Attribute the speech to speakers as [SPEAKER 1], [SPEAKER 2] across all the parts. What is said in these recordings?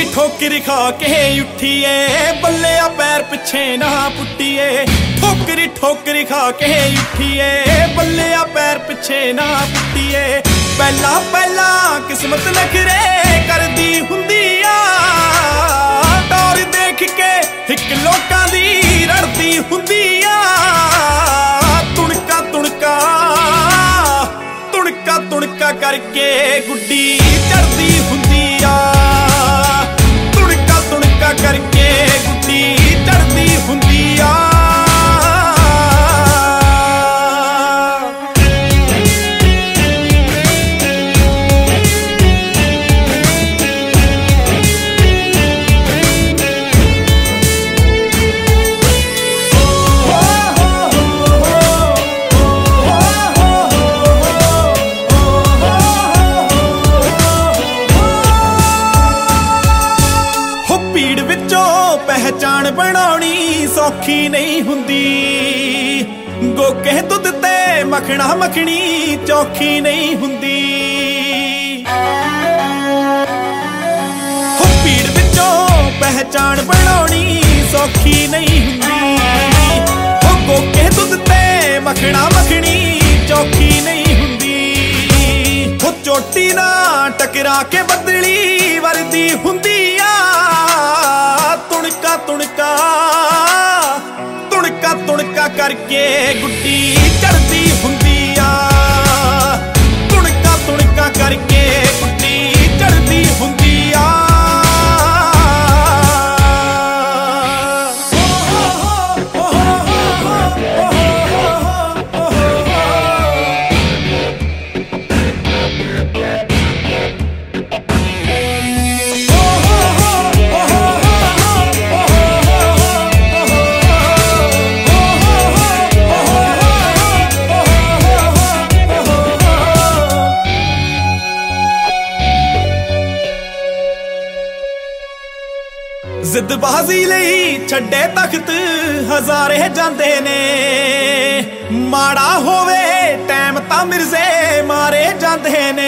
[SPEAKER 1] ठोकरी खा के उठिए बल्ले पैर पिछे ना पुट्टिए। ठोकरी खा के उठिए बल्ले पैर पिछे ना पुट्टिए। पहला पहला किस्मत नखरे करदी हुंदी आ, डोर देख के हिक लोकां दी रड़दी हुंदी आ। तुणका तुणका तुणका तुणका करके गुड्डी चढ़दी हुंदी आ। करके गुड्डी चढ़दी हुंदी आ। पहचान बनाउणी सौखी नहीं हुंदी, गोके दुध ते मखना मखनी चौखी नहीं हुंदी। भीड़ विचों पहचान बनाउणी सौखी नहीं हुंदी, गोके दुध ते मखना मखनी चौखी नहीं हुंदी। चोटी ना टकरा के बदली वरदी हुंदी आ। तुणका तुणका तुणका तुणका करके गुड्डी चढ़दी हुंदी आ। तुणका तुणका करके गुड्डी चढ़दी हुंदी आ। जिदबाजी लई छड्डे तख्त हजारे जांदे ने, माड़ा होवे टैम तां मिर्जे मारे जांदे ने।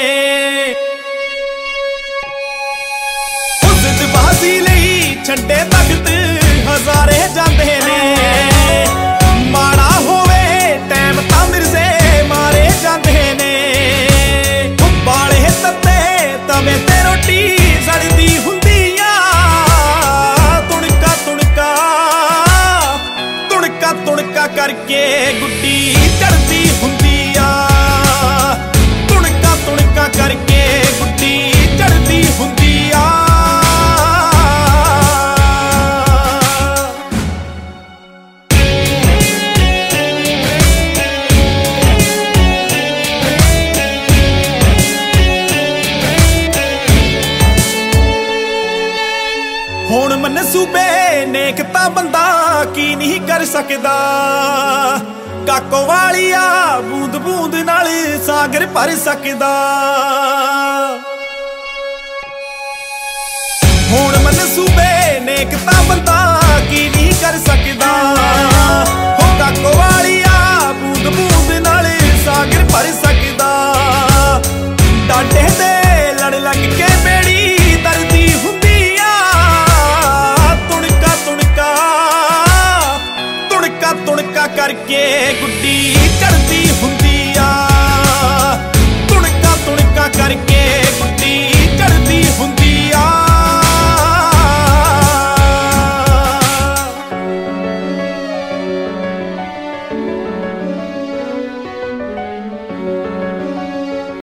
[SPEAKER 1] जिदबाजी लई छड्डे तख्त हजारे जांदे ने, माड़ा होवे टैम तां मिर्जे मारे जांदे ने। बाले तत्ते तवे ते रोटी सड़दी हुंदी तुणका करके गुड्डी चढ़दी हुंदी आ। तुणका तुणका करके गुड्डी चढ़दी हुंदी आ। हुण मनसूबे नेकता बंदा की नहीं कर सकदा, काको वालिया बूंद बूंद नाल सागर भर सकदा। हुण मनसूबे नेकता बंदा की नहीं कर सकदा,